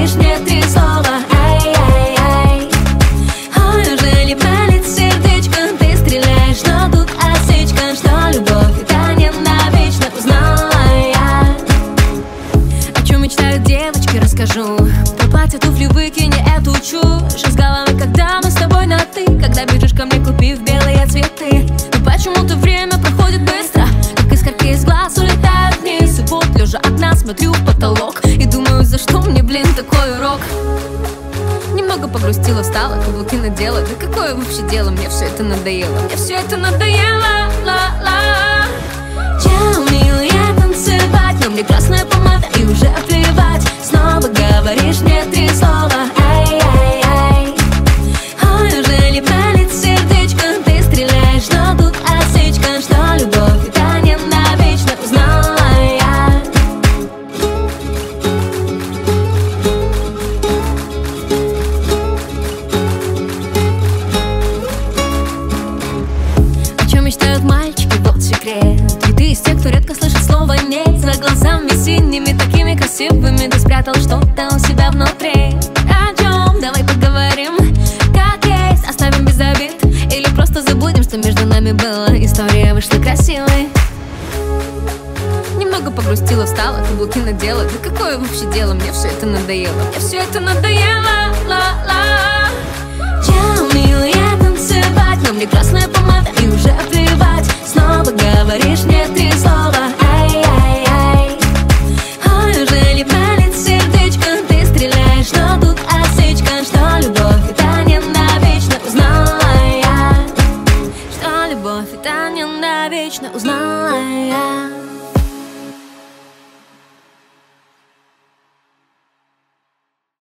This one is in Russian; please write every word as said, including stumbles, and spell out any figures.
говоришь мне три слова. Ай-яй-яй. Ой, уже не палит сердечко, ты стреляешь, но тут осечка, что любовь это не навечно. Узнала я, о чем мечтают девочки, расскажу. Про платье, туфли, выкини эту чушь из головы, когда мы с тобой на ты. Когда бежишь ко мне, купив белые цветы. Но почему-то время проходит быстро, как искорки из глаз улетают вниз. И вот лежа окна смотрю в потолок и думаю, за что мне, блин, такой урок. Немного погрустила, встала, каблуки надела. Да какое вообще дело, мне все это надоело. Мне все это надоело, ла-ла. Я умею танцевать, но мне красная помада и уже плевать. Снова говоришь мне три слова. Ай-яй-яй. Ой, уже не палит сердечко, ты стреляешь, но тут осечка, что любовь это не навечно. Узнала я. О чем мечтают мальчики, вот секрет. И ты из тех, кто редко слышит слово «нет». За глазами синими, такими красивыми, ты спрятал что-то у себя внутри. О чем? Давай поговорим, как есть, оставим без обид. Или просто забудем, что между нами было. История вышла красивой. Немного погрустила, встала, каблуки надела. Да какое вообще дело, мне все это надоело. Мне все это надоело, ла-ла. Я умею танцевать, но мне красная помада и уже плевать. Снова говоришь мне три слова. Ай-яй-яй. Ой, уже не палит сердечко, ты стреляешь, но тут осечка, что любовь это не навечно. Узнала я, что любовь это не навечно. Узнала я.